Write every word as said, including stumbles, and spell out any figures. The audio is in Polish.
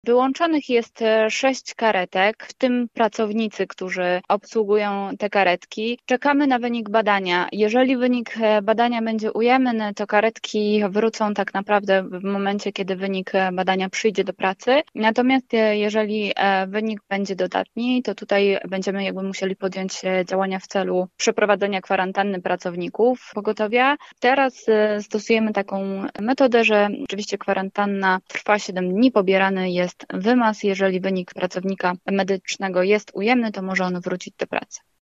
Wyłączonych jest e, sześć karetek, w tym pracownicy, którzy obsługują te karetki. Czekamy na wynik badania. Jeżeli wynik e, badania będzie ujemny, to karetki wrócą tak naprawdę w momencie, kiedy wynik e, badania przyjdzie do pracy. Natomiast e, jeżeli e, wynik będzie dodatni, to tutaj będziemy jakby musieli podjąć e, działania w celu przeprowadzenia kwarantanny pracowników pogotowia. Teraz e, stosujemy taką metodę, że oczywiście kwarantanna trwa siedem dni, pobierany jest wymaz. Jeżeli wynik pracownika medycznego jest ujemny, to może on wrócić do pracy.